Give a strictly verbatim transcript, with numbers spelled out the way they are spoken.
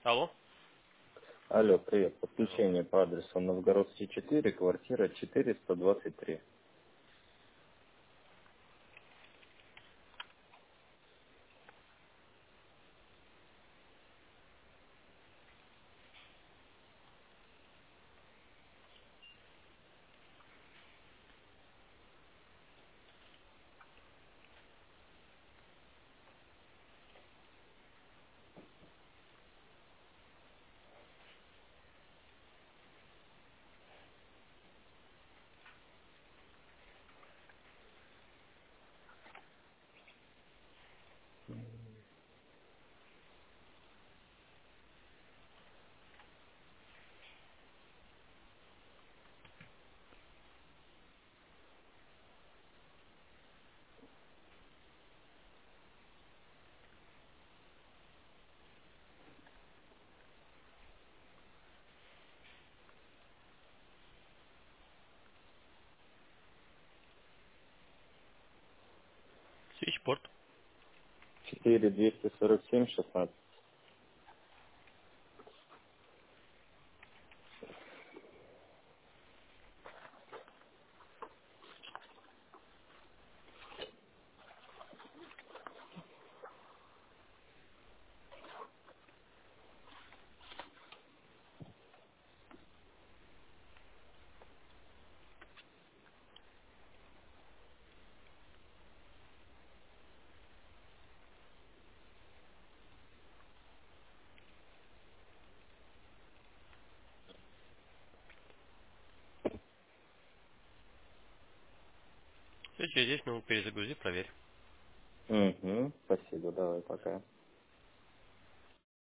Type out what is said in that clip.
Алло. Алло, привет. Алло. Подключение по адресу Новгородский четыре, квартира четыреста двадцать три. Свитчпорт. четыре двести сорок семь шестнадцать. Все, через десять минут перезагрузи, проверь. Угу, спасибо, давай, пока.